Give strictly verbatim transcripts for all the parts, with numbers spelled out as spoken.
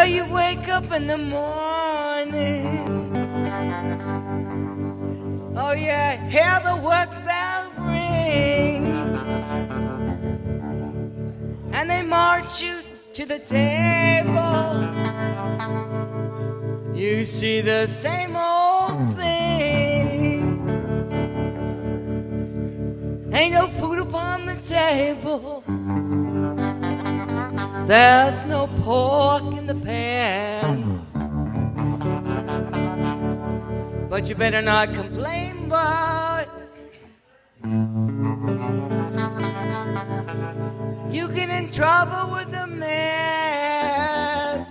you wake up in the morning, oh yeah, hear the work bell ring, and they march you to the table. You see the same old thing. Ain't no food upon the table. There's no pork in the pan. But you better not complain, boy. You get in trouble with the man.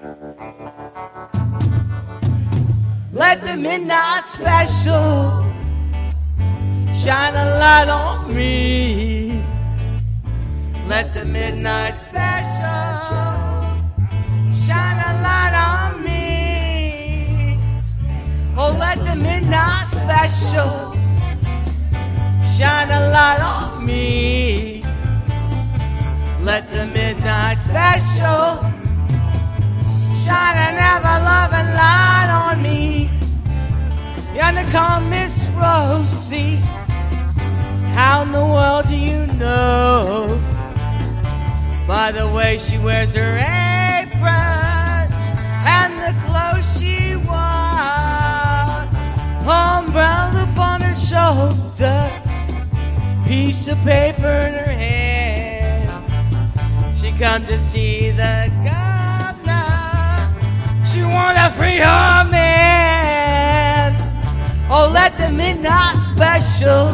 Let the midnight special shine a light on me. Let the midnight special shine a light on me. Oh, let the midnight special shine a light on me. Let the midnight special shine an ever-loving light on me. You're gonna call Miss Rosie. How in the world do you know? By the way she wears her apron and the clothes she wore. Umbrella upon her shoulder, piece of paper in her hand. She come to see the governor. She wanna free her man. Oh, let the midnight special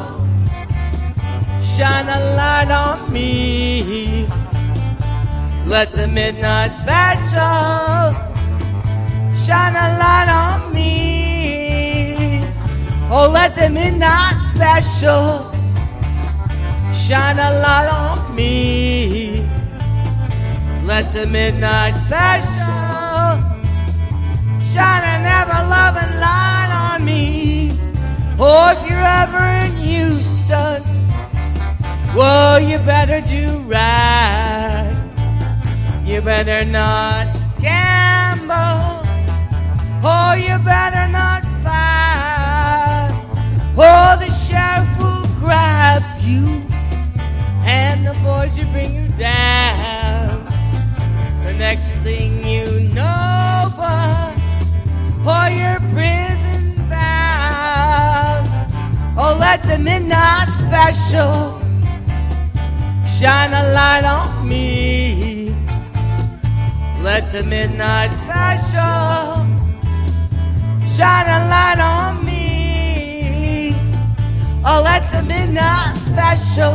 shine a light on me. Let the midnight special shine a light on me. Oh, let the midnight special shine a light on me. Let the midnight special shine an ever-loving light on me. Oh, if you're ever in Houston, well, you better do right. You better not gamble. Oh, you better not fight. Oh, the sheriff will grab you, and the boys will bring you down. The next thing you know, but oh, you're prison bound. Oh, let the midnight special shine a light on me. Let the midnight special shine a light on me. Oh, let the midnight special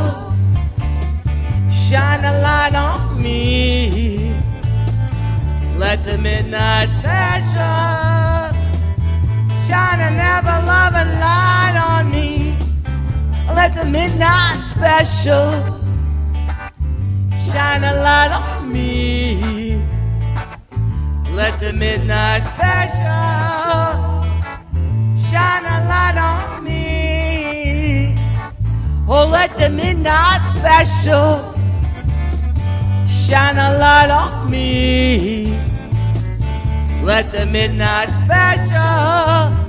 shine a light on me. Let the midnight special shine an ever-loving light on me. Let the midnight special shine a light on me. Let the midnight special shine a light on me. Oh, let the midnight special shine a light on me. Let the midnight special